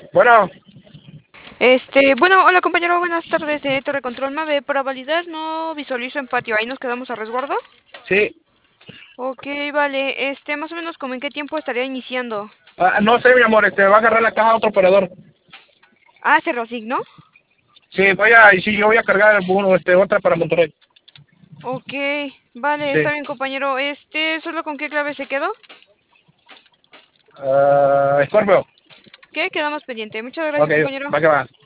Bueno, Bueno, hola compañero, buenas tardes de Torre Control Mave. Para validar, no visualizo en patio, ahí nos quedamos a resguardo. sí. Ok, vale, más o menos como en qué tiempo estaría iniciando. No sé, mi amor, va a agarrar la caja a otro operador. Ah, se reasignó. Sí, sí, yo voy a cargar otra para Monterrey. Ok, vale, Sí. está bien compañero. ¿Solo con qué clave se quedó? Scorpio. ¿Qué? Quedamos pendiente. Muchas Ok, gracias compañero. va que va.